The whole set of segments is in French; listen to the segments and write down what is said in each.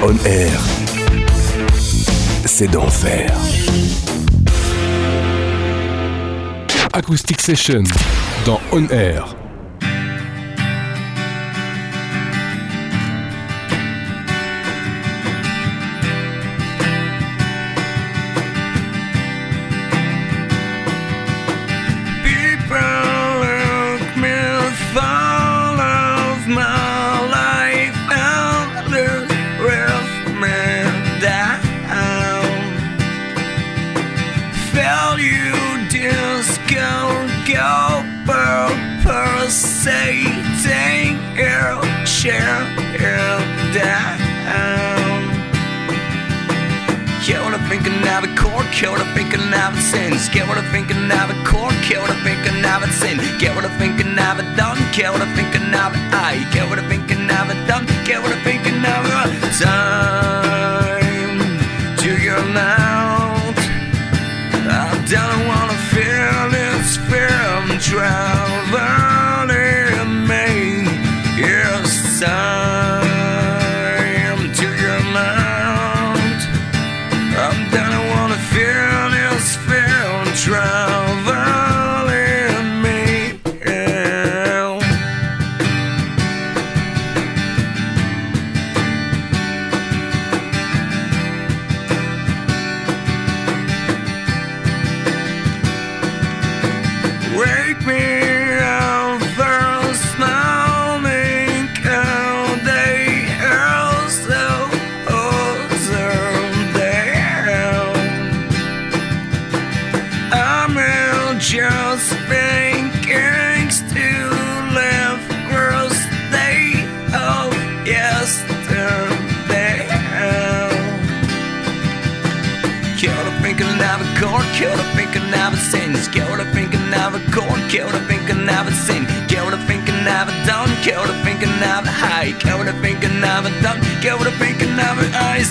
On Air, c'est d'enfer. Acoustic Session dans On Air. Pulsating air, share down. Get what I'm thinking of a chord, get what I'm thinking of a sense. Get what I'm thinking of a chord, get what I'm thinking of a sin. Get what I'm thinking of a done, get what I'm thinking of a I. Get what I'm thinking of a done, get what I'm thinking of a time to your mouth. I don't wanna feel this fear I'm traveling in me. Yes, time to your mouth. I don't wanna feel this fear I'm traveling in me. Yeah. Wake me up first morning, all day, also down. I'm just thinking to live first day of yesterday. Killed a thinking of a chord, killed a thinking of a sins. Killed a thinking of a chord, killed a thinking of a sin. Killed a thinking of a done, killed a thinking of a high. Killed a thinking of a done, killed a thinking of a ice.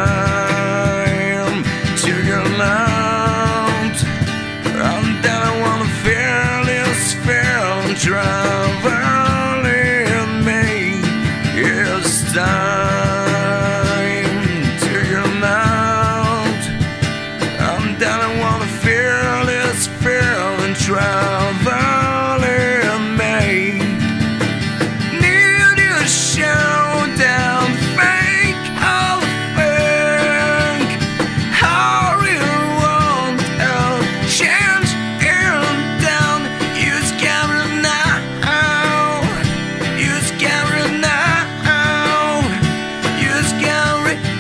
Time to your mouth. I don't wanna feel this fear I'm traveling in me. It's time to your mouth. I don't wanna feel this fear I'm traveling in me. Need you show down, think I'll think. How you want a change in down. You scare it now. You scare it now. You scare it.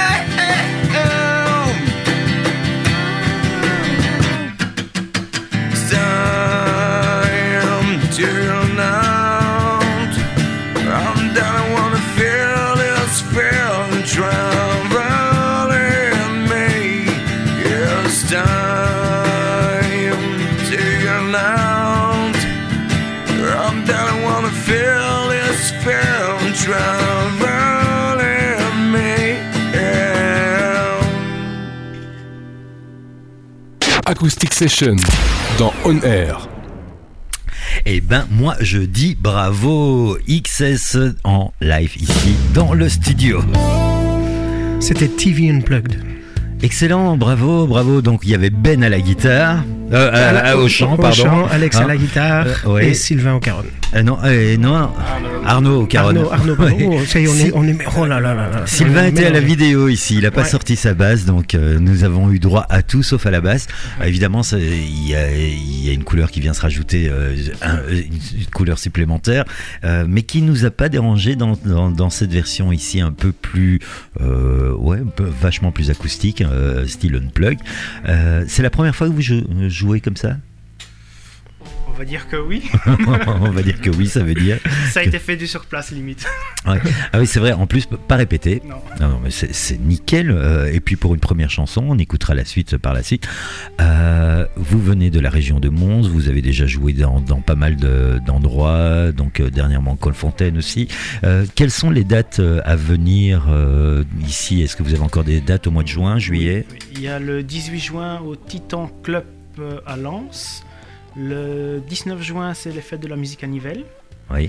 Time to your mouth. I don't wanna feel this fear I'm traveling in me. It's time to your mouth. I don't wanna feel this fear I'm traveling in me. Yeah. Acoustic Session dans On Air. Eh ben, moi, je dis bravo XS en live ici dans le studio. C'était TV Unplugged. Excellent, bravo, bravo. Donc, il y avait Ben à la guitare, au chant, pardon. Au chant, Alex à la guitare ouais. et Sylvain au caron. Non, Arnaud au caron. Arnaud, oh, ça y est, on est, oh là là là là. Sylvain était à la vidéo ici, il n'a pas sorti sa basse, donc nous avons eu droit à tout sauf à la basse. Évidemment, il y a une couleur qui vient se rajouter, une couleur supplémentaire, mais qui nous a pas dérangé dans cette version ici un peu plus, vachement plus acoustique, style unplug. C'est la première fois que vous jouez comme ça? On va dire que oui. On va dire que oui, ça veut dire. Ça a été fait du sur place limite. Ouais. Ah oui, c'est vrai, en plus, pas répété. Non, mais c'est nickel. Et puis pour une première chanson, on écoutera la suite par la suite. Vous venez de la région de Mons, vous avez déjà joué dans pas mal d'endroits, donc dernièrement Colfontaine aussi. Quelles sont les dates à venir ici? Est-ce que vous avez encore des dates au mois de juin, juillet? Il y a le 18 juin au Titan Club à Lens. Le 19 juin, c'est les fêtes de la musique à Nivelles. Oui.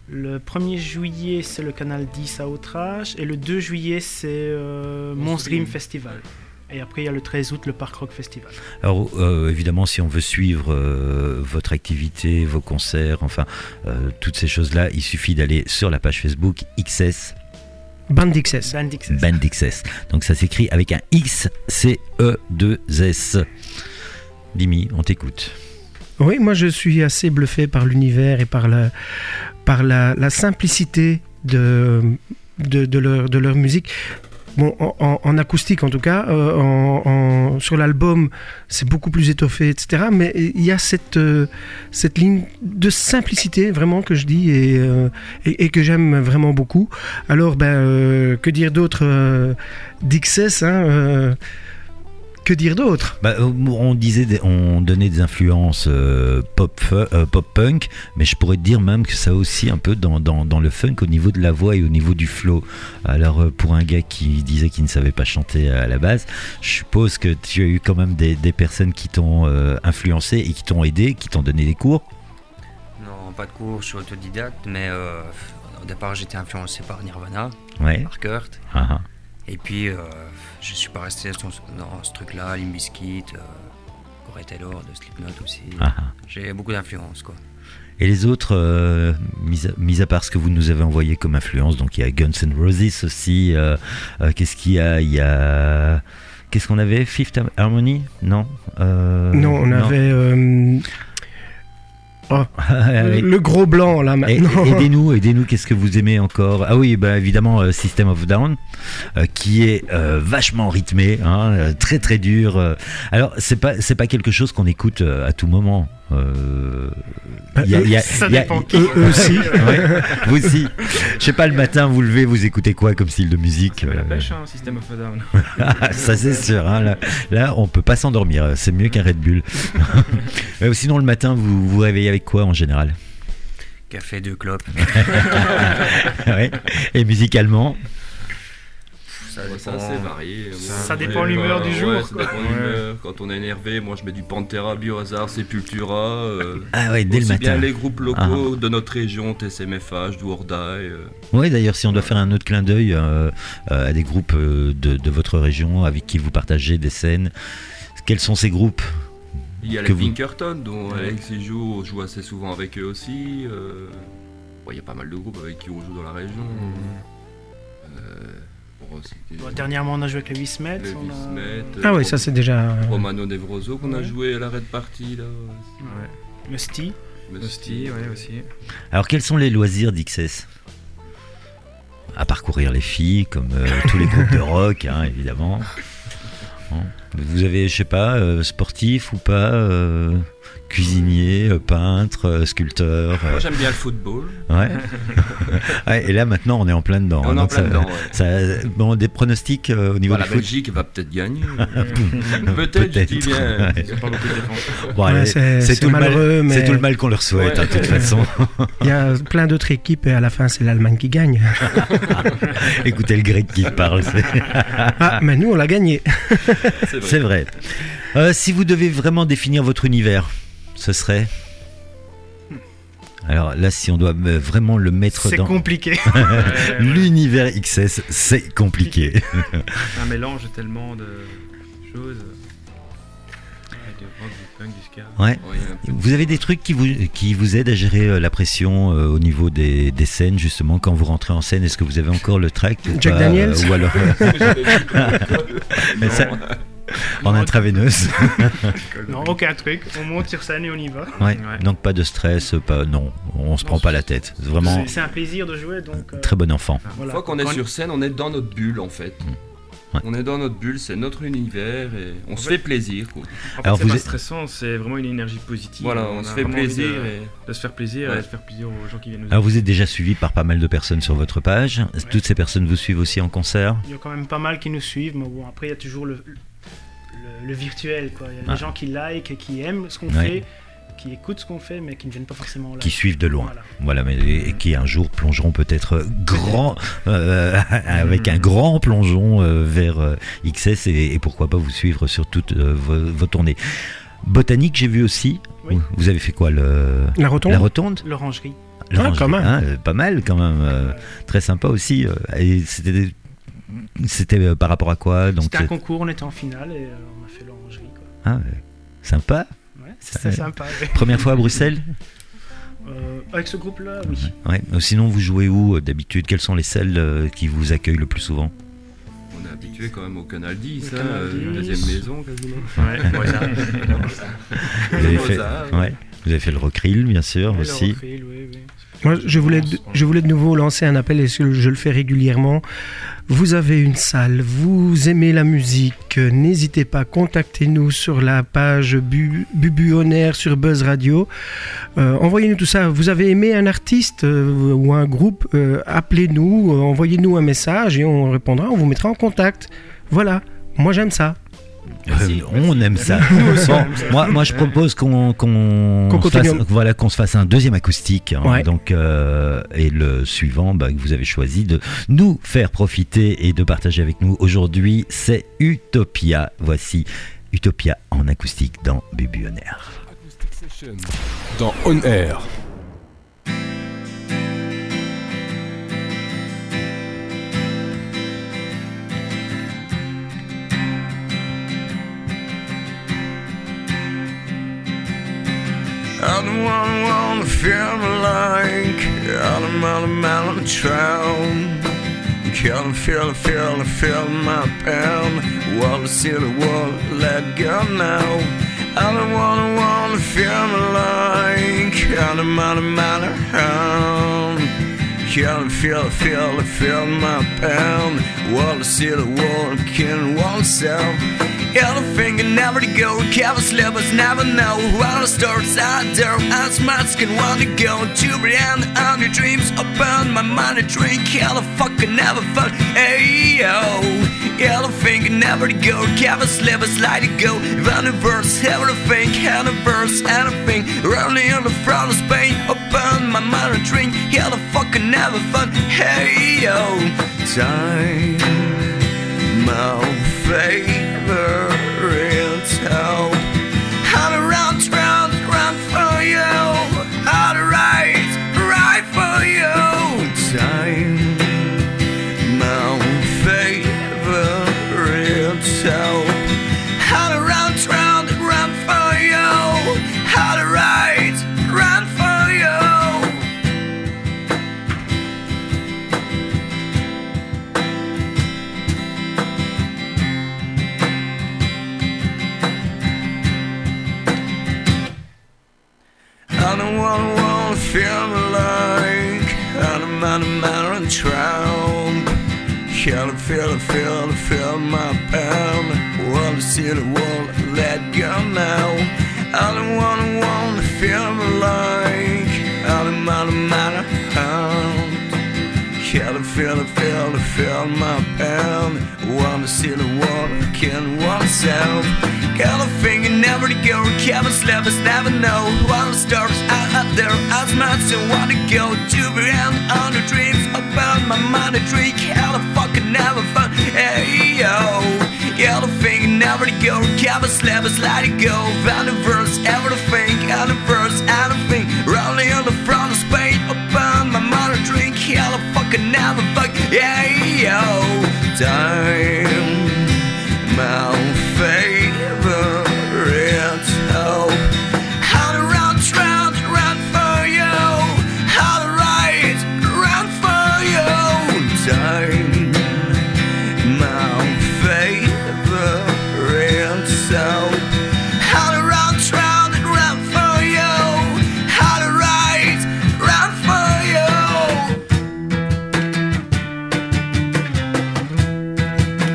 Le 1er juillet, c'est le canal 10 à Outrage. Et le 2 juillet, c'est Mons Dream Festival. Et après, il y a le 13 août, le Park Rock Festival. Alors, évidemment, si on veut suivre votre activité, vos concerts, enfin, toutes ces choses-là, il suffit d'aller sur la page Facebook XS. Band XS. Band XS. Band XS. Donc, ça s'écrit avec un X, C-E-2-S. Dimi, on t'écoute. Oui, moi je suis assez bluffé par l'univers et par la simplicité de leur musique. Bon, en acoustique en tout cas, sur l'album c'est beaucoup plus étoffé, etc. Mais il y a cette ligne de simplicité vraiment que je dis et que j'aime vraiment beaucoup. Alors, que dire d'autre d'XS, que dire d'autre ? On donnait des influences pop-punk, mais je pourrais te dire même que ça a aussi un peu dans le funk au niveau de la voix et au niveau du flow. Alors pour un gars qui disait qu'il ne savait pas chanter à la base, je suppose que tu as eu quand même des personnes qui t'ont influencé et qui t'ont aidé, qui t'ont donné des cours. Non, pas de cours, je suis autodidacte, mais au départ j'étais influencé par Nirvana, Ouais. par Kurt. Ah, Et puis, je suis pas resté dans ce truc-là, Limp Bizkit, Corey Taylor, de Slipknot aussi. ah. J'ai beaucoup d'influence, quoi. Et les autres, mis à part ce que vous nous avez envoyé comme influence, donc il y a Guns N' Roses aussi. Qu'est-ce qu'il y a ? Il y a... Qu'est-ce qu'on avait ? Fifth Harmony ? Non. Non, on avait... le gros blanc là maintenant. Aidez-nous, qu'est-ce que vous aimez encore ? Ah oui, évidemment System of a Down, qui est vachement rythmé, hein, très très dur. Alors c'est pas quelque chose qu'on écoute à tout moment. Ça dépend qui. Eux aussi. Ouais, vous aussi. Je sais pas, le matin vous levez, vous écoutez quoi comme style de musique ? La pêche, System of a Down. Ça c'est sûr, hein, là on peut pas s'endormir, c'est mieux qu'un Red Bull. Sinon le matin vous vous réveillez avec quoi en général ? Café, 2 clopes. Ouais. Et musicalement ? C'est assez varié. Ça dépend l'humeur du jour, Ouais, ça quoi. dépend l'humeur. Quand on est énervé, moi je mets du Pantera, Biohazard, Sepultura. Ah ouais, dès le aussi bien matin. les groupes locaux de notre région, TSMFH, Do or Die. Oui, d'ailleurs, si on doit faire un autre clin d'œil à des groupes de votre région avec qui vous partagez des scènes, quels sont ces groupes ? Il y a Que les vous- Pinkerton, dont Alex y joue, on joue assez souvent avec eux aussi. Il y a pas mal de groupes avec qui on joue dans la région. Dernièrement, on a joué avec les Wismet. Les Vismet, Ah oui, ça c'est déjà... Romano Devroso qu'on a Ouais. joué à la Red Party là. Le Sti. Hostie, ouais, aussi. Alors, quels sont les loisirs d'XS ? À parcourir les filles, comme tous les groupes de rock, hein, évidemment. Hein. Vous avez, je sais pas, sportif ou pas, cuisinier, peintre, sculpteur. Moi j'aime bien le football. Ouais. Ouais. Et là, maintenant, on est en plein dedans. On est en Donc plein dedans, ouais. des pronostics au niveau La du foot. Belgique va peut-être gagner. Peut-être, je dis bien. Ouais. Ils ont pas beaucoup de défense. Bon, Ouais, allez, c'est tout le mal, malheureux, mais- c'est tout le mal qu'on leur souhaite, hein, de toute façon. Il y a plein d'autres équipes et à la fin c'est l'Allemagne qui gagne. Écoutez le grec qui parle, Ah, mais nous on l'a gagné. c'est vrai. Si vous devez vraiment définir votre univers, ce serait... Alors là, si on doit vraiment le mettre C'est dans compliqué. l'univers XS, c'est compliqué. Un mélange tellement de choses. Du rock, du punk, du ska. Ouais. Ouais, il y a un peu de- Vous avez des trucs qui vous aident à gérer la pression au niveau des scènes, justement, quand vous rentrez en scène. Est-ce que vous avez encore le tract ou Jack pas, Daniels ou alors Mais ça, en intraveineuse. Non, aucun truc. On monte sur scène et on y va. Ouais. Ouais. Donc pas de stress, non, on se prend pas la tête. C'est vraiment C'est un plaisir de jouer, donc. très bon enfant. Une voilà. fois qu'on est sur scène, on est dans notre bulle en fait. Ouais. On est dans notre bulle, c'est notre univers et on se fait plaisir, quoi. En fait, Alors, c'est vous pas êtes- stressant, c'est vraiment une énergie positive. Voilà, on se a fait vraiment envie plaisir et de se faire plaisir Ouais. et de faire plaisir aux gens qui viennent nous Alors vous êtes déjà suivi par pas mal de personnes sur votre page. Toutes ces personnes vous suivent aussi en concert. Il y a quand même pas mal qui nous suivent, mais bon, après, il y a toujours le virtuel, quoi. Il y a Ah. des gens qui like et qui aiment ce qu'on Ouais. fait, qui écoutent ce qu'on fait, mais qui ne viennent pas forcément là. Qui suivent de loin. Voilà. Voilà, mais et qui un jour plongeront peut-être grand, avec un grand plongeon vers XS et pourquoi pas vous suivre sur toutes vos tournées. Botanique, j'ai vu aussi. Oui. Vous avez fait quoi La rotonde. La rotonde. L'orangerie. L'Orangerie, quand même. Pas mal quand même. Très sympa aussi. Et c'était par rapport à quoi donc, C'était un concours, on était en finale et on a fait l'Orangerie. Quoi. Ah, sympa. Ouais, c'était sympa. Ouais. Première fois à Bruxelles? Avec ce groupe-là, oui. Ouais. Sinon, vous jouez où d'habitude? Quelles sont les salles qui vous accueillent le plus souvent? On est habitué quand même au Canal 10, Le Canal 10. deuxième maison quasiment. Vous avez fait le Rockrill, bien sûr, aussi. Le Rockrill, oui. Moi, je voulais de nouveau lancer un appel, et je le fais régulièrement. Vous avez une salle, vous aimez la musique, n'hésitez pas, contactez-nous sur la page Bubu On Air sur Buzz Radio. Envoyez-nous tout ça. Vous avez aimé un artiste ou un groupe, appelez-nous, envoyez-nous un message et on répondra, on vous mettra en contact. Voilà, moi j'aime ça. On aime ça. Moi, je propose qu'on se fasse un deuxième acoustique. Ouais. Donc, et le suivant que vous avez choisi de nous faire profiter et de partager avec nous aujourd'hui, c'est Utopia. Voici Utopia en acoustique dans Bubu On Air. Acoustic Session dans On Air. I don't wanna feel like I'm on a mountain trail. Can't feel my pain. Wanna see the world, let go now. I don't wanna feel like I'm on a mountain trail. Can't feel my pain. Wanna see the world, can't oneself. Yellow finger never to go, careless livers never know. While the stars out there, as my skin want to go to beyond on your dreams. Open my mind and drink, yellow fucking never fun. Hey yo, yellow finger never to go, careless livers like to go. Universe, everything, universe, anything. Running on the front of Spain. Open my mind and drink, yellow fucking never fun. Hey yo, time, my favor. Help. How to run for you. How to right for you. Time, my favorite help. How to run for you. How to run for you. I don't wanna feel like I'm on a mountain trail. Can't feel my pain. Wanna see the world, let go now. I don't wanna feel like I'm on a mountain trail. Can't feel my pain. Wanna see the world, can't oneself. Got a finger never to go, careless lovers never know. While the stars out there, as much as I wanna go to beyond on the dreams about my mind. A drink, hell, fucking never fun. Hey yo, yellow finger never to go, careless lovers let it go. Universe, everything, universe, anything. Rolling on the front of Spain, upon my mind. A drink, hell, fucking never fuck. Hey yo, time, my favorite help. How to run for you. How to run for you. Time, my favorite help. How to run for you. How to run for you.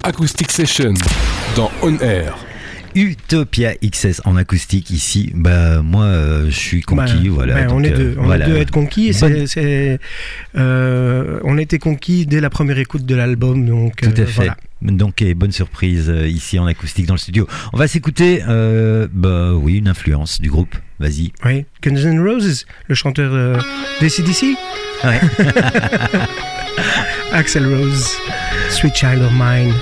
Acoustic Session dans On Air. Utopia XS en acoustique ici, bah moi je suis conquis, voilà. On donc, est deux, voilà. est deux à être conquis. Et on était conquis dès la première écoute de l'album, donc tout à fait. voilà. Donc bonne surprise ici en acoustique dans le studio. On va s'écouter, une influence du groupe. Vas-y. Oui, Guns N' Roses, le chanteur d'ACDC. Ouais. Axl Rose, Sweet Child of Mine.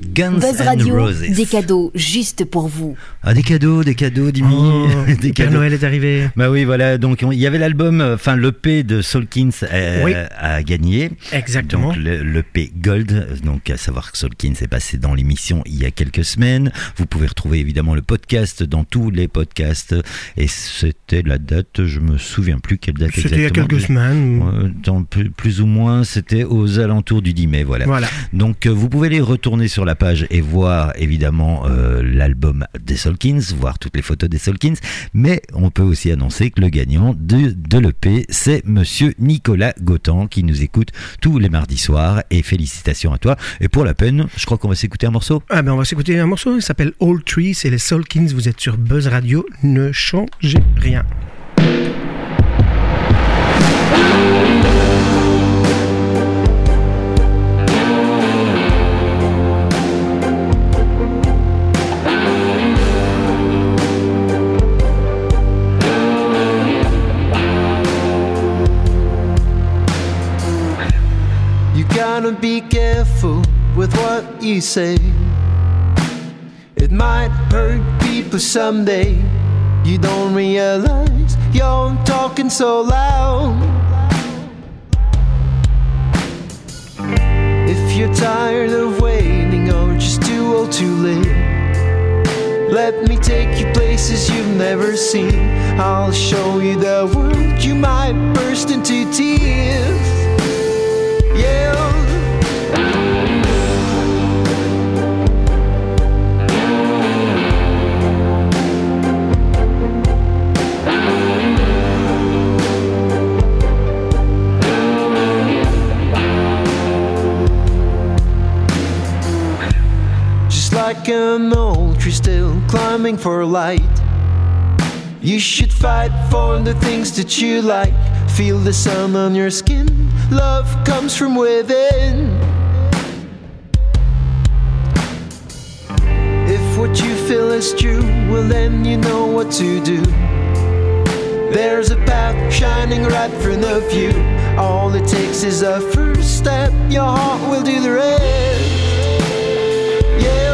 Guns Buzz N' Radio, Roses. des cadeaux juste pour vous. Ah, des cadeaux, Dimi. Oh, Des Père cadeaux. Noël est arrivé. Bah oui, voilà. Donc, il y avait l'album, enfin, l'EP de Soulkins Oui. a gagné. Exactement. Donc, l'EP Gold. Donc, à savoir que Soulkins est passé dans l'émission il y a quelques semaines. Vous pouvez retrouver évidemment le podcast dans tous les podcasts. Et c'était la date, je me souviens plus quelle date exactement. C'était il y a quelques semaines. Dans plus ou moins, c'était aux alentours du 10 mai, voilà. Donc vous pouvez aller retourner sur la page et voir évidemment l'album des Soulkins, voir toutes les photos des Soulkins, mais on peut aussi annoncer que le gagnant de l'EP, c'est monsieur Nicolas Gautan qui nous écoute tous les mardis soirs, et félicitations à toi. Et pour la peine, je crois qu'on va s'écouter un morceau. Ah ben on va s'écouter un morceau, il s'appelle All Tree, c'est les Soulkins, vous êtes sur Buzz Radio, ne changez rien. You gotta be careful with what you say. It might hurt people someday. You don't realize you're talking so loud. If you're tired of waiting or just too old to live, let me take you places you've never seen. I'll show you the world, you might burst into tears. Yeah. Just like an old tree still climbing for light, you should fight for the things that you like. Feel the sun on your skin, love comes from within. If what you feel is true, well then you know what to do. There's a path shining right in front of you. All it takes is a first step, your heart will do the rest. Yeah.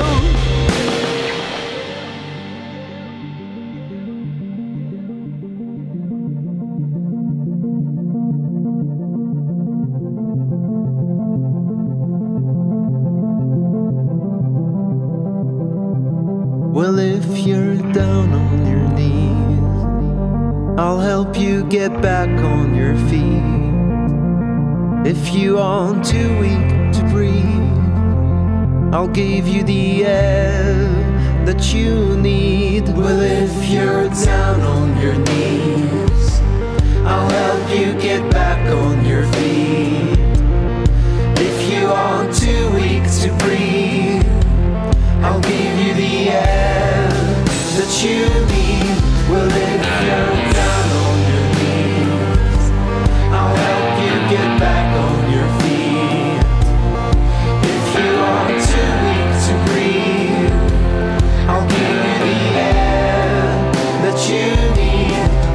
Well, if you're down on your knees, I'll help you get back on your feet. If you are too weak to breathe, I'll give you the air that you need. Well, if you're down on your knees, I'll help you get back on your feet. If you are too weak to breathe, I'll give you the air that you need. Well, if you're down on your knees, I'll help you get back on your feet. If you are too weak to breathe, I'll give you the air that you need.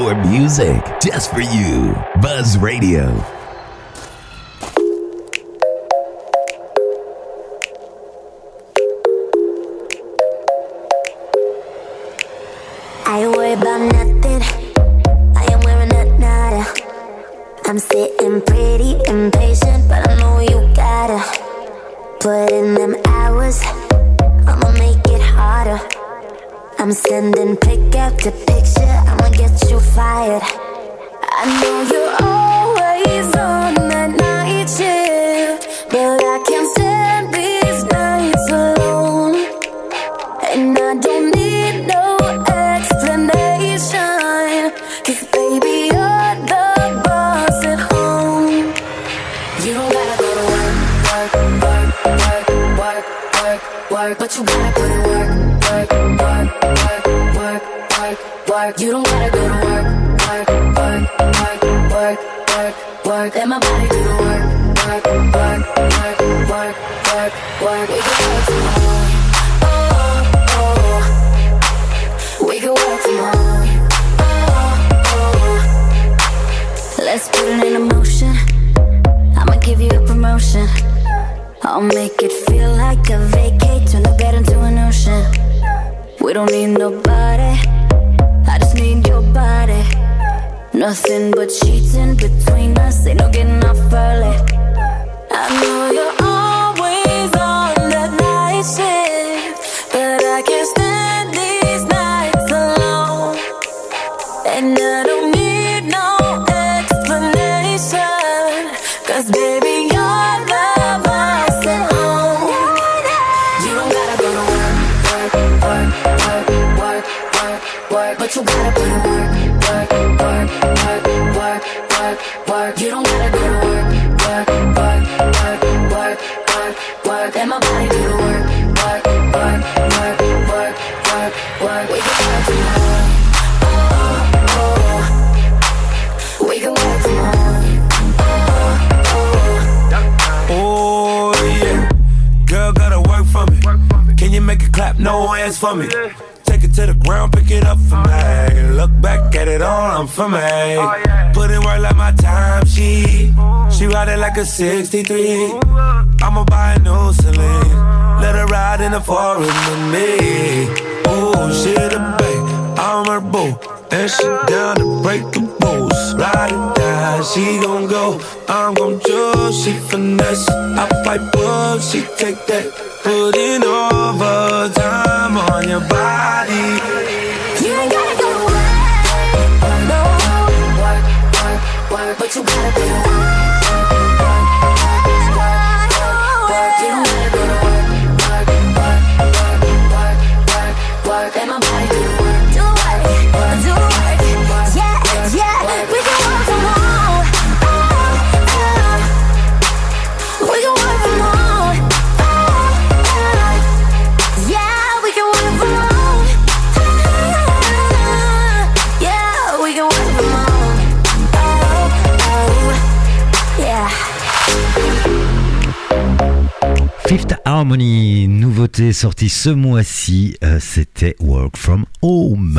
More music just for you. Buzz Radio. I ain't worried about nothing. I am wearing a nada. I'm sitting pretty impatient, but I know you gotta put in them hours. I'ma make it harder. I'm sending pick after picture. I'ma get you fired. I know you're always on that night shift, but I can't stand these nights alone. And I don't need no explanation, 'cause baby you're the boss at home. You don't gotta go to work, work, work, work, work, work, work, but you gotta put in work, work, work, work, work, work, work. You don't gotta go to work, work, work, work, work, work, work. Let my body do the work, work, work, work, work, work, work. We can work from home, oh, oh. We can work from home, oh, oh. Let's put it in motion. I'ma give you a promotion. I'll make it feel like a vacate, turn the bed into an ocean. We don't need nobody, I just need your body. Nothing but sheets in between us, ain't no getting off early. I know you're always on that night shift, but I can't stand these nights alone. And I don't need no explanation, 'cause baby you're the boss at home. You don't gotta go to work, work, work, work, work, work, work, but you gotta put in work, work, work, work, work, work, work. You don't gotta go to work, work, work, work, work, work, work. Let my body do the work, work, work, work, work, work, work. We can work from home, oh, oh. We can work from home, oh, oh. Oh yeah, girl gotta work for me. Can you make it clap? No hands for me. Take it to the ground, pick it up for me. Look back at it all, I'm for me. Put in work like my time sheet. She ride it like a 63. I'ma buy a new Celine. Let her ride in the forest with me. Oh, she the babe, I'm her boo. And she down to break the rules. Ride it down, she gon' go. I'm gon' choose, she finesse. I fight up, she take that. Putting overtime on your body. You ain't gotta go to work, no. Work, work, work, but you gotta do the work, work, work, work, work. You don't gotta go to work, work, work, work, work, work, work. Let my body do the work, do the work, do the work. Yeah, yeah, we can work from home, oh, oh. We can work from home, oh, oh. Yeah, we can work from home, yeah, we can work from home, oh, oh. Yeah. Fifth Harmony, nouveauté sortie ce mois-ci, c'était Work From Home.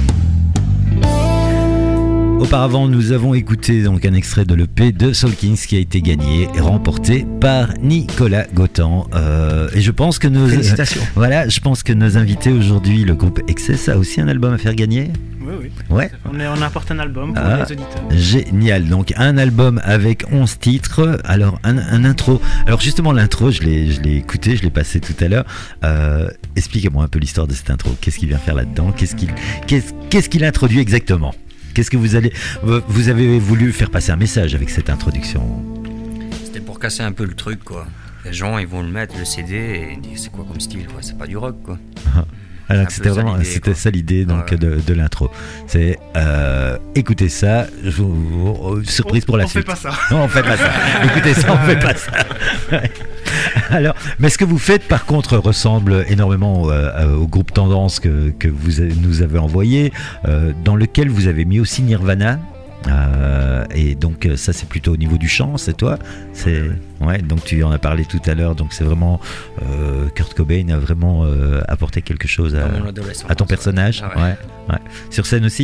Auparavant, nous avons écouté donc un extrait de l'EP de Soul Kings qui a été gagné et remporté par Nicolas Gautan. Et je pense que nos félicitations. Voilà, je pense que nos invités aujourd'hui, le groupe Excess, a aussi un album à faire gagner. Oui, oui. Ouais. On apporte un album pour les auditeurs. Génial, donc un album avec 11 titres. Alors un intro. Alors justement l'intro, je l'ai écouté, je l'ai passé tout à l'heure. Expliquez-moi un peu l'histoire de cette intro. Qu'est-ce qu'il vient faire là-dedans ? Qu'est-ce qu'il introduit exactement ? Qu'est-ce que vous avez voulu faire passer un message avec cette introduction ? C'était pour casser un peu le truc, quoi. Les gens, ils vont le mettre, le CD, et dire c'est quoi comme style, quoi. C'est pas du rock, quoi. Alors c'était ça l'idée donc ouais. de l'intro. C'est écoutez ça, surprise pour la suite. On fait pas ça. Non, on fait pas ça. Écoutez ça, on fait pas ça. Ouais. Alors, mais ce que vous faites par contre ressemble énormément au groupe Tendance que vous nous avez envoyé, dans lequel vous avez mis aussi Nirvana. Et donc ça c'est plutôt au niveau du chant, c'est toi, ouais, donc tu en as parlé tout à l'heure, donc c'est vraiment Kurt Cobain a vraiment apporté quelque chose à ton personnage. Ah ouais. Ouais. Sur scène aussi.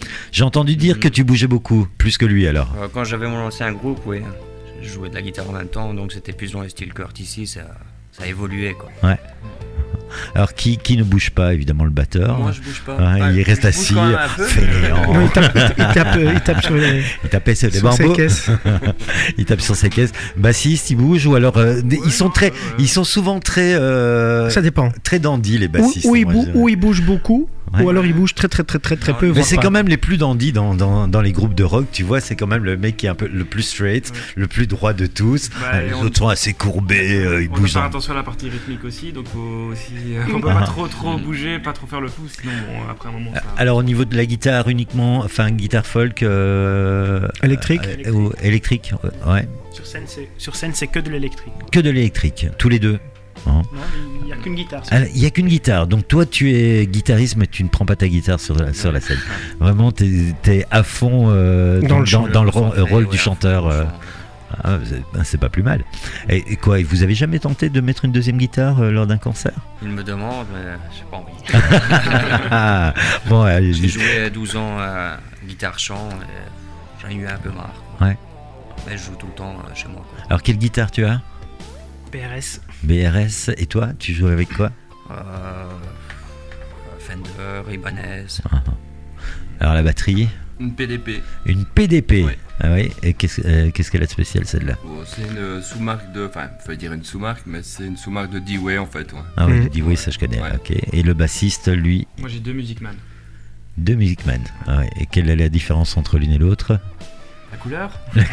J'ai entendu dire que tu bougeais beaucoup, plus que lui alors. Quand j'avais mon ancien groupe, oui, je jouais de la guitare en même temps, donc c'était plus dans le style Curtis, ça a évolué quoi. Ouais. Alors qui ne bouge pas, évidemment le batteur. Moi je bouge pas. Ouais, il reste assis, fainéant. Non, il tape sur les. Il tapait sur les sur ses bambous. caisses. Il tape sur ses caisses. Bassiste, il bouge ou alors ils sont souvent très. Ça dépend. Très dandy les bassistes. Ou ils bougent beaucoup. Ouais. Ou alors ils bougent très peu. Mais voire c'est pas. quand même les plus dandy dans les groupes de rock, tu vois, c'est quand même le mec qui est un peu le plus straight, le plus droit de tous. Les autres sont assez courbés, ils On doit bougent. faire attention à la partie rythmique aussi, donc faut aussi, on peut pas trop bouger, pas trop faire le fou, sinon bon, après un moment. Ça... Alors au niveau de la guitare uniquement, enfin guitare folk électrique. Électrique, ouais. Sur scène, c'est que de l'électrique. Que de l'électrique, tous les deux. Hein. Non, il n'y a qu'une guitare. Il n'y a qu'une guitare, donc toi tu es guitariste mais tu ne prends pas ta guitare sur la scène. Vraiment t'es à fond dans le rôle du chanteur. C'est pas plus mal. Et quoi, vous avez jamais tenté de mettre une deuxième guitare lors d'un concert? Il me demande, mais j'ai pas envie. Bon, allez, j'ai joué 12 ans à guitare-chant et j'en ai eu un peu marre. Ouais. Mais je joue tout le temps chez moi. Quoi. Alors quelle guitare tu as? BRS. Et toi, tu joues avec quoi? Fender, Ibanez. Alors la batterie? Une PDP. Une PDP. Ouais. Ah oui. Et qu'est-ce qu'elle a de spécial celle-là? C'est une sous-marque de, enfin, faut dire une sous-marque, mais c'est une sous-marque de D-Way en fait. Ouais. Ah oui, D-Way, ça je connais. Ouais. Ok. Et le bassiste, lui? Moi j'ai 2 Music Man. 2 Music Man. Ah ouais. Et quelle est la différence entre l'une et l'autre? La couleur.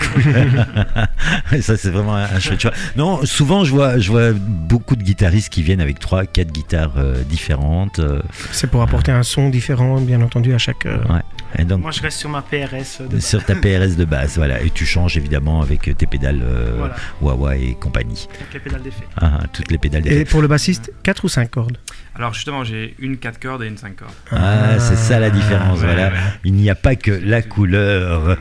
Ça c'est vraiment un chouette choix. Non, souvent je vois beaucoup de guitaristes qui viennent avec 3-4 guitares différentes. C'est pour apporter un son différent, bien entendu, à chaque. Ouais. Et donc, moi je reste sur ma PRS. Sur ta PRS de base, voilà. Et tu changes évidemment avec tes pédales voilà. Wah-Wah et compagnie. Toutes les pédales d'effet. Toutes les pédales d'effet. Et pour le bassiste, 4 ou 5 cordes? Alors justement, j'ai une 4 cordes et une 5 cordes. C'est ça la différence, voilà. Ouais. Il n'y a pas que la couleur.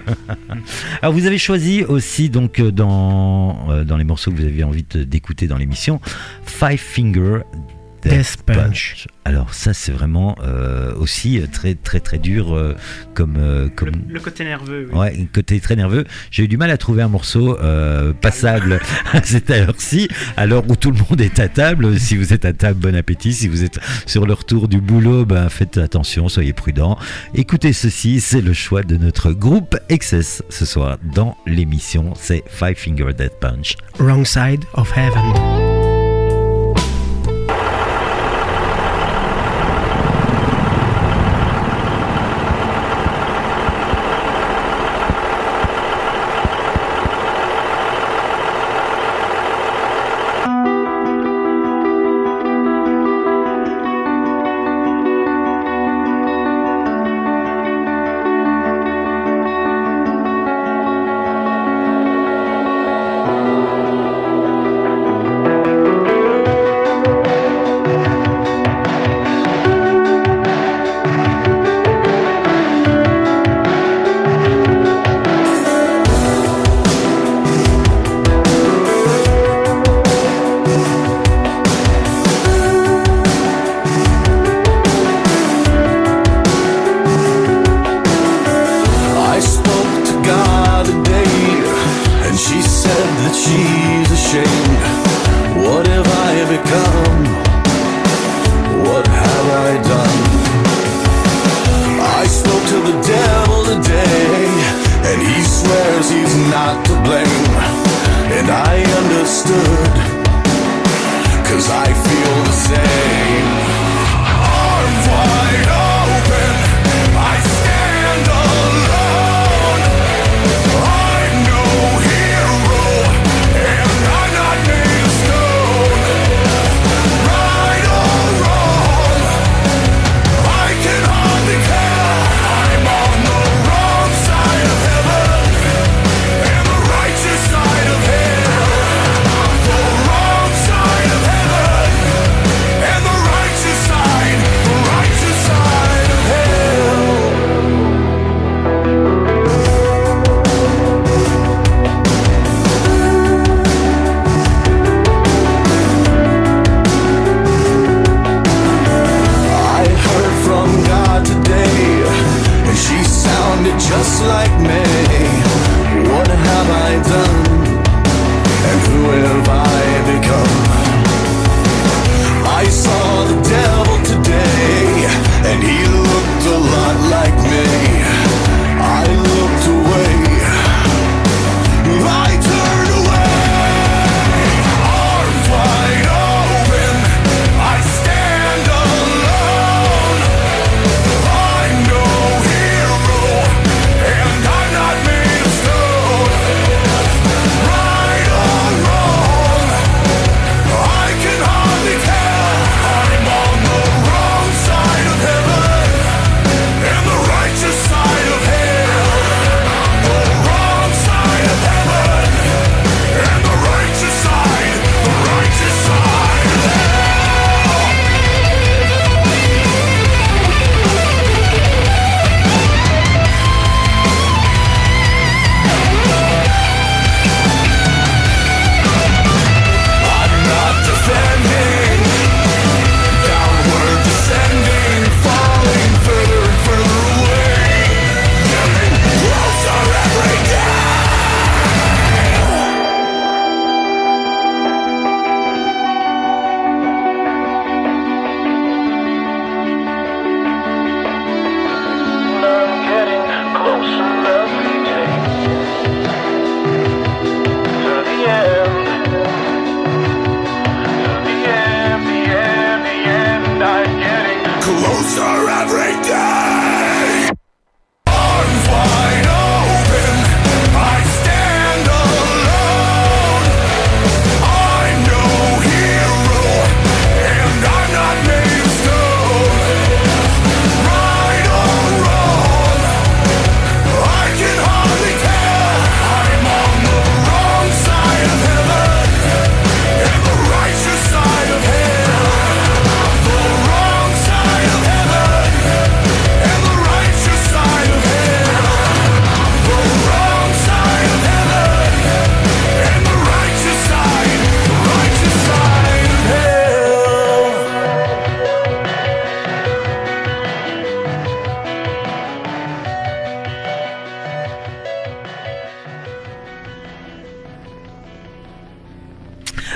Alors vous avez choisi aussi donc dans les morceaux que vous avez envie d'écouter dans l'émission, Five Finger Death Punch. Alors ça c'est vraiment aussi très très très dur comme le côté nerveux. Oui. Ouais, un côté très nerveux. J'ai eu du mal à trouver un morceau passable à cette heure-ci, à l'heure où tout le monde est à table. Si vous êtes à table, bon appétit. Si vous êtes sur le retour du boulot, faites attention, soyez prudents. Écoutez ceci, c'est le choix de notre groupe Excess ce soir dans l'émission. C'est Five Finger Death Punch. Wrong Side of Heaven. Side of hell.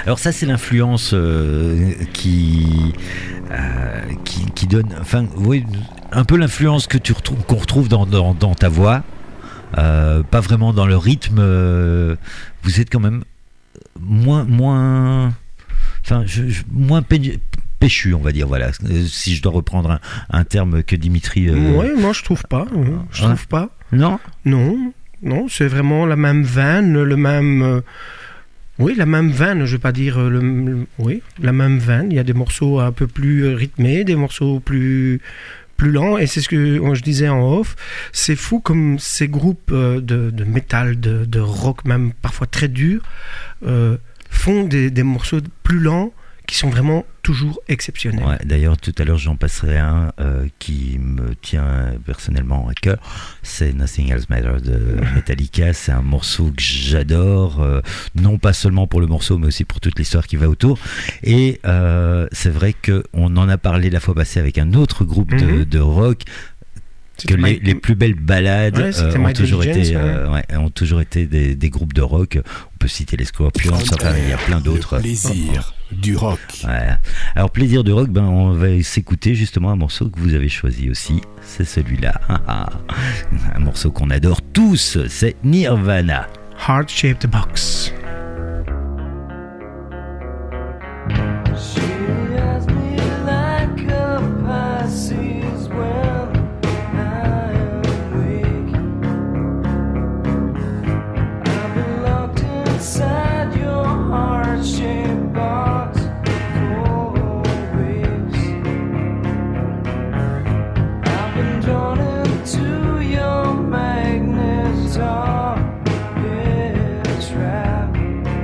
Alors ça, c'est l'influence qui donne, enfin, oui, un peu l'influence que qu'on retrouve dans ta voix, pas vraiment dans le rythme. Vous êtes quand même moins, enfin, moins péchu, on va dire, voilà. Si je dois reprendre un terme que Dimitri. Oui, moi je trouve pas. Je trouve pas. Non. Non, c'est vraiment la même veine, le même. Oui, la même veine, je vais pas dire oui, la même veine. Il y a des morceaux un peu plus rythmés, des morceaux plus lents, et c'est ce que je disais en off. C'est fou comme ces groupes de métal, de rock, même parfois très durs, font des morceaux plus lents qui sont vraiment toujours exceptionnels. Ouais, d'ailleurs, tout à l'heure, j'en passerai un qui me tient personnellement à cœur. C'est Nothing Else Matters de Metallica. C'est un morceau que j'adore, non pas seulement pour le morceau, mais aussi pour toute l'histoire qui va autour. Et c'est vrai qu'on en a parlé la fois passée avec un autre groupe de rock. Que les plus belles ballades ont toujours été des groupes de rock. On peut citer les Scorpions, enfin, il y a plein d'autres. Plaisir du rock. Voilà. Alors, plaisir du rock, on va s'écouter justement un morceau que vous avez choisi aussi. C'est celui-là. Un morceau qu'on adore tous, c'est Nirvana. Heart Shaped Box. Inside your heart-shaped box for weeks, I've been drawn into your magnet trap.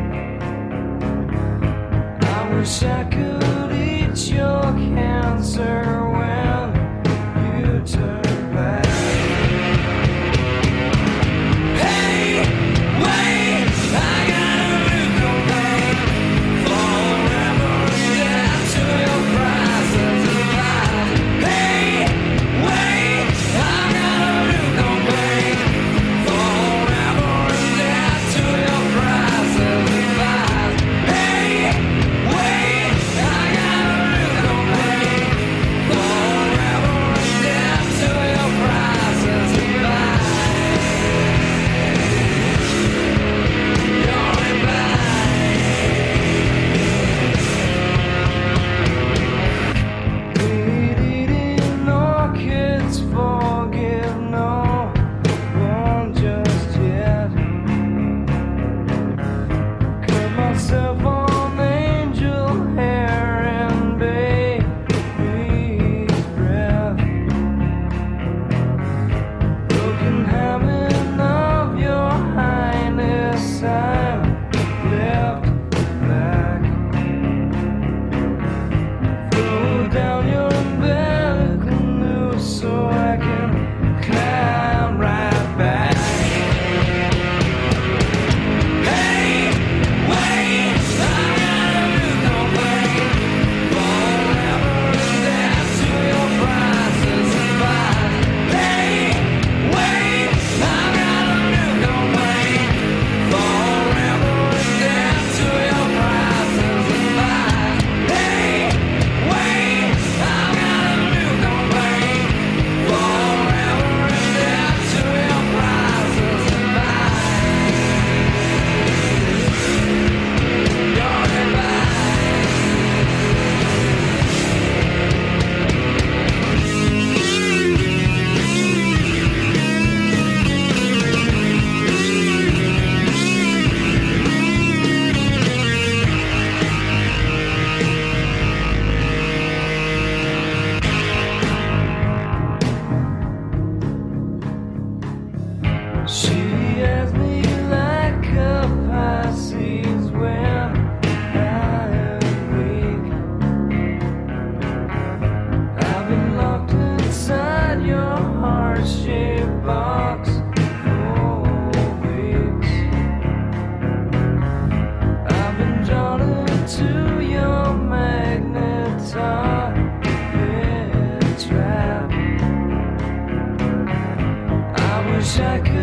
I wish I could eat your cancer when you turn back. Hey, wait, I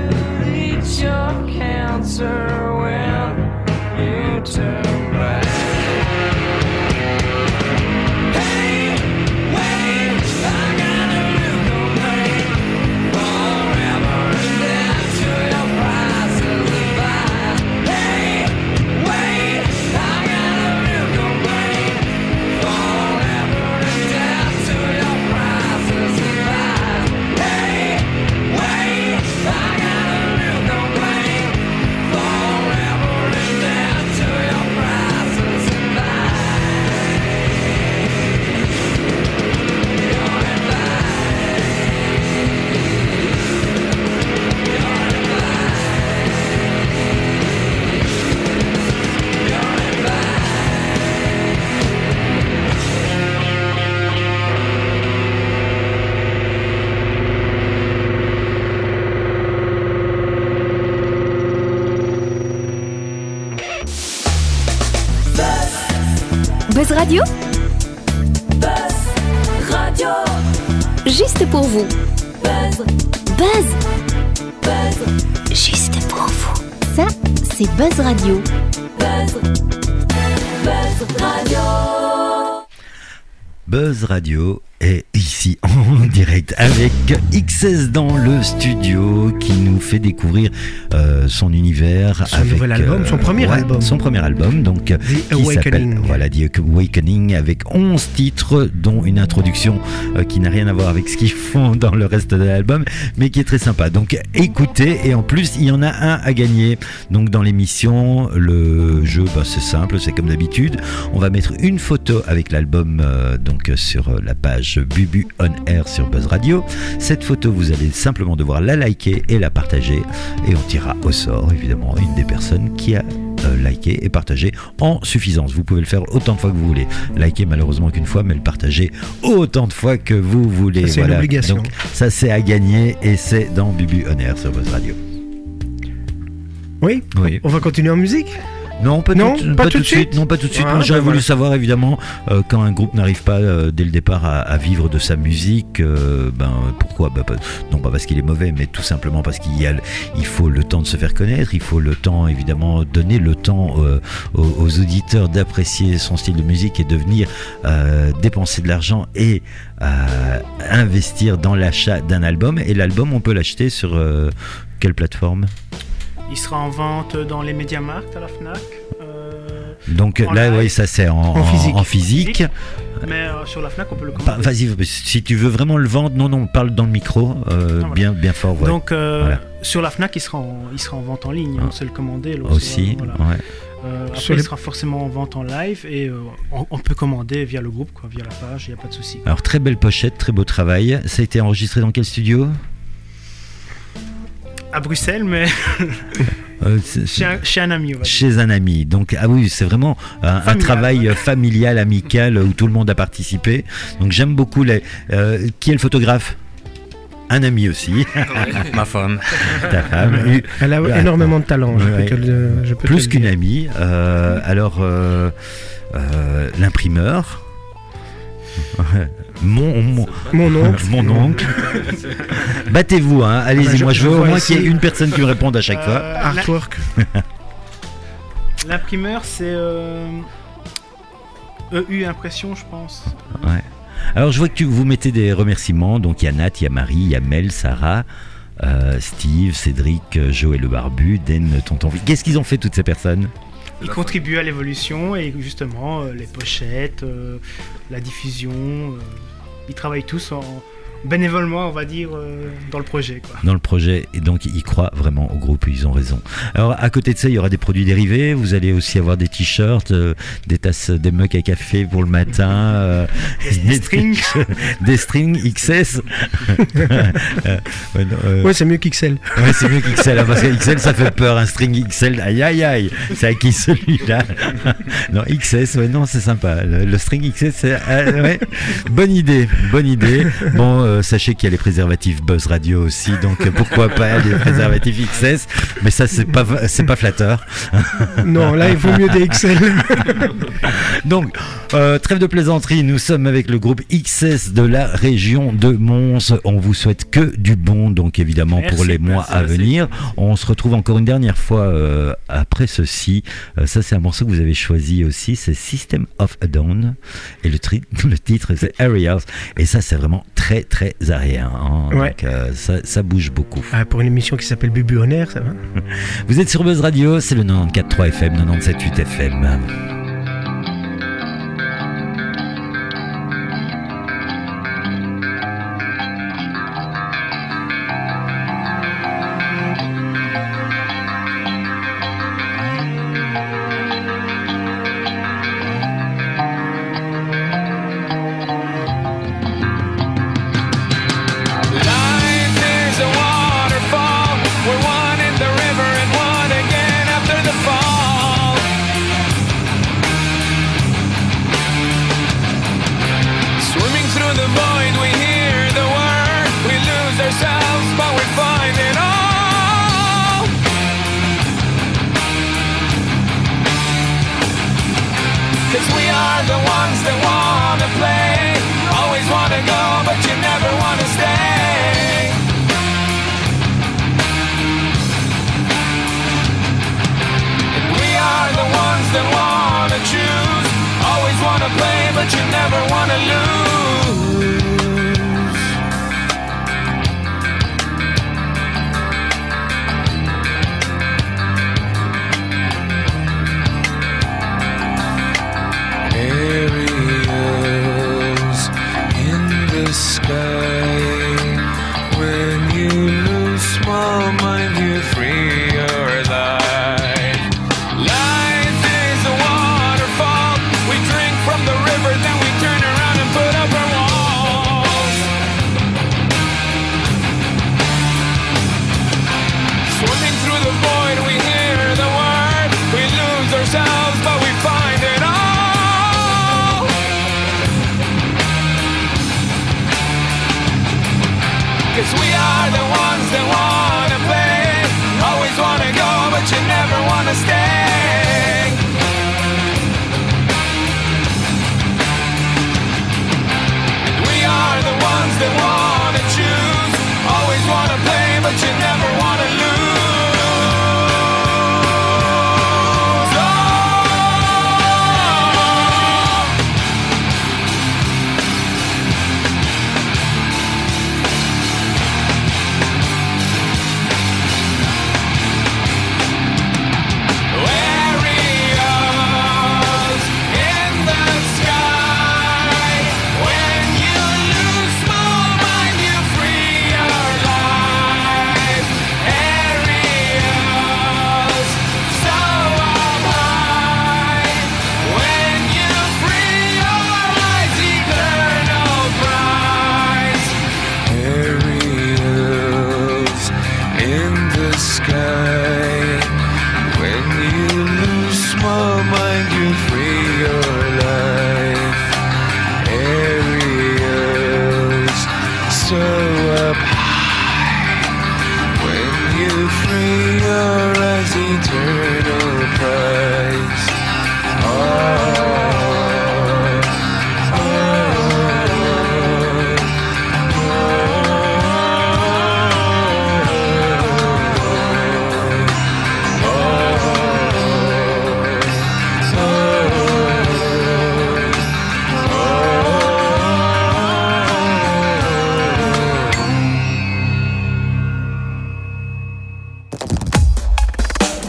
turn back. Buzz Radio, Buzz Radio, juste pour vous. Buzz, Buzz, Buzz, juste pour vous. Ça, c'est Buzz Radio. Buzz, Buzz Radio. Buzz Radio est ici en direct avec XS dans le studio qui nous fait découvrir son univers, son nouvel album, son premier album. Son premier album, donc The qui s'appelle Awakening. The Awakening, avec 11 titres, dont une introduction qui n'a rien à voir avec ce qu'ils font dans le reste de l'album, mais qui est très sympa. Donc écoutez, et en plus il y en a un à gagner. Donc dans l'émission, le jeu, c'est simple, c'est comme d'habitude. On va mettre une photo avec l'album donc sur la page Bubu On Air sur Buzz Radio. Cette photo, vous allez simplement devoir la liker et la partager, et on tirera au sort évidemment une des personnes qui a liké et partagé en suffisance. Vous pouvez le faire autant de fois que vous voulez. Liker malheureusement qu'une fois, mais le partager autant de fois que vous voulez. Ça, c'est une obligation. Donc ça, c'est à gagner, et c'est dans Bubu On Air sur Buzz Radio. Oui. On va continuer en musique. Non, pas tout de suite. Non, pas tout de suite. Moi, j'aurais voulu savoir évidemment quand un groupe n'arrive pas dès le départ à vivre de sa musique, pourquoi non pas parce qu'il est mauvais, mais tout simplement parce il faut le temps de se faire connaître, il faut le temps, évidemment, donner le temps aux auditeurs d'apprécier son style de musique et de venir dépenser de l'argent et investir dans l'achat d'un album. Et l'album, on peut l'acheter sur quelle plateforme ? Il sera en vente dans les MediaMarkt, à la Fnac. Donc là, oui, ça c'est en physique. Mais sur la Fnac, on peut le commander. Vas-y, si tu veux vraiment le vendre, non, parle dans le micro, bien fort. Voilà. Donc sur la Fnac, il sera en vente en ligne. On sait le commander. Aussi, voilà. Après, il sera forcément en vente en live, et on peut commander via le groupe, via la page. Il n'y a pas de souci. Alors très belle pochette, très beau travail. Ça a été enregistré dans quel studio ? À Bruxelles, mais chez un ami. Chez un ami. Donc, oui, c'est vraiment un travail familial, amical, où tout le monde a participé. Donc, j'aime beaucoup qui est le photographe ? Un ami aussi. Ma femme. Ta femme. Elle a énormément de talent. Je peux plus qu'une amie. Alors, l'imprimeur. Mon oncle. Battez-vous, hein. Allez-y, moi je veux au moins qu'il y ait une personne qui me réponde à chaque fois. Artwork. L'imprimeur, c'est EU Impression, je pense. Ouais. Alors je vois que vous mettez des remerciements. Donc il y a Nat, il y a Marie, il y a Mel, Sarah, Steve, Cédric, Joël le Barbu, Den, Tonton. Qu'est-ce qu'ils ont fait, toutes ces personnes ? Ils contribuent à l'évolution, et justement les pochettes, la diffusion, ils travaillent tous bénévolement, on va dire, dans le projet. Dans le projet, et donc ils croient vraiment au groupe, ils ont raison. Alors à côté de ça, il y aura des produits dérivés, vous allez aussi avoir des t-shirts, des tasses, des mugs à café pour le matin, des strings. Des strings XS. Ouais, c'est mieux qu'XL. Ouais, c'est mieux qu'XL, parce que XL ça fait peur, un string XL, aïe, c'est à qui celui-là? Non, XS, ouais, non, c'est sympa. Le string XS, c'est ouais, bonne idée. Bon, sachez qu'il y a les préservatifs Buzz Radio aussi, donc pourquoi pas les préservatifs XS, mais ça c'est pas flatteur. Non, là il vaut mieux des XL. Donc trêve de plaisanterie, nous sommes avec le groupe XS de la région de Mons. On vous souhaite que du bon, donc évidemment. Merci, pour les mois à venir. On se retrouve encore une dernière fois après ceci. Ça c'est un morceau que vous avez choisi aussi, c'est System of a Down, et le titre c'est Areas, et ça c'est vraiment très très aérien, hein. Ouais. Donc ça bouge beaucoup. Pour une émission qui s'appelle Bubu On Air, ça va. Vous êtes sur Buzz Radio, c'est le 94.3 FM, 97.8 FM.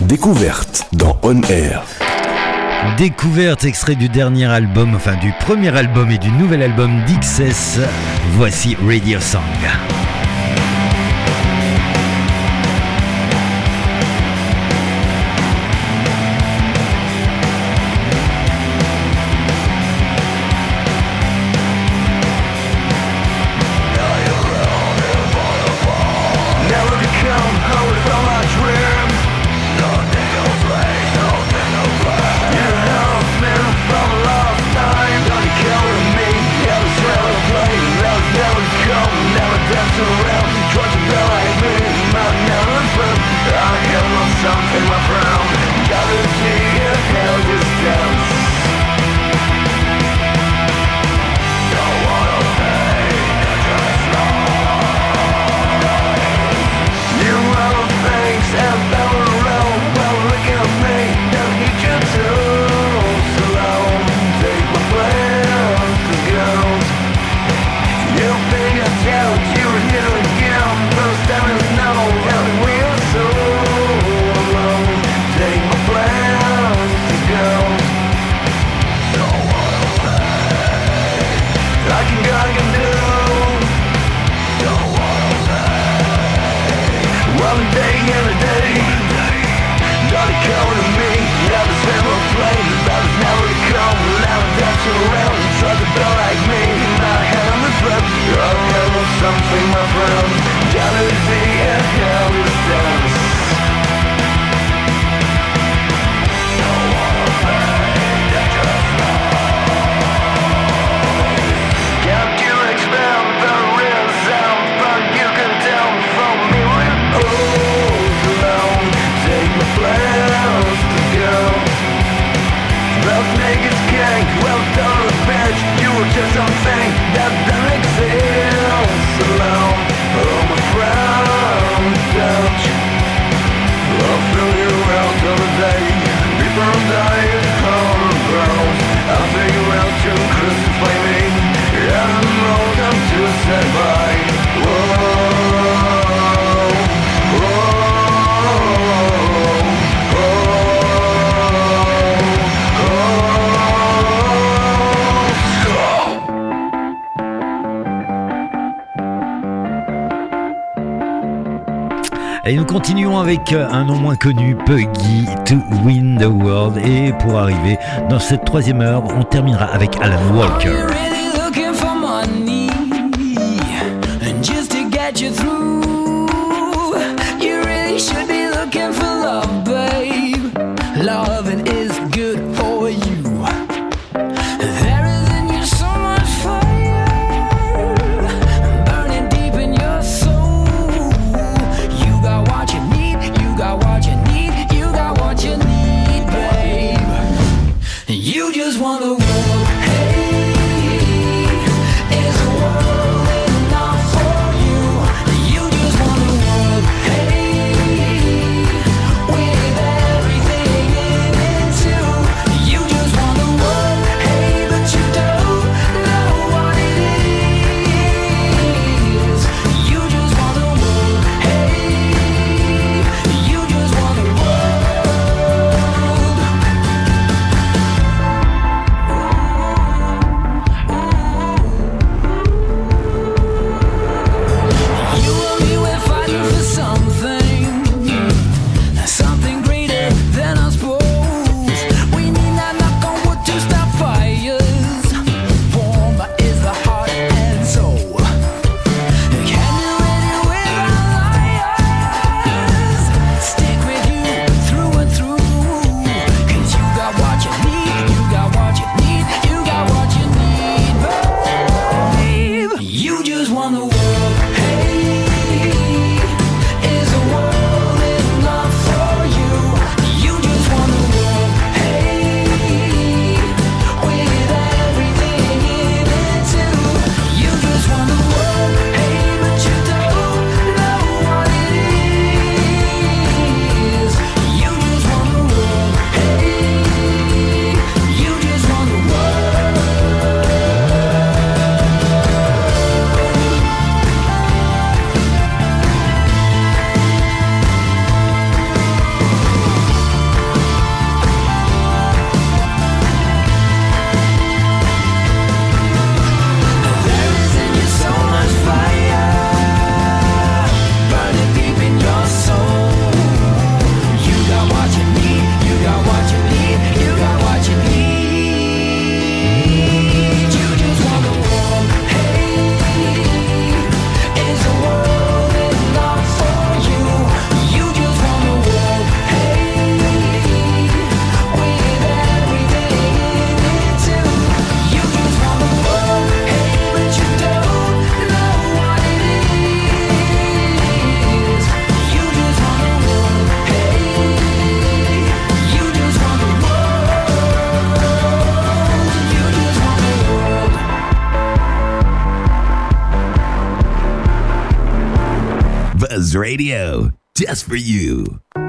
Découverte dans On Air. Découverte, extrait du dernier album, enfin du premier album et du nouvel album d'XS. Voici Radio Song. Et nous continuons avec un nom moins connu, Peggy, To Win the World. Et pour arriver dans cette troisième heure, on terminera avec Alan Walker. Oh Radio, just for you.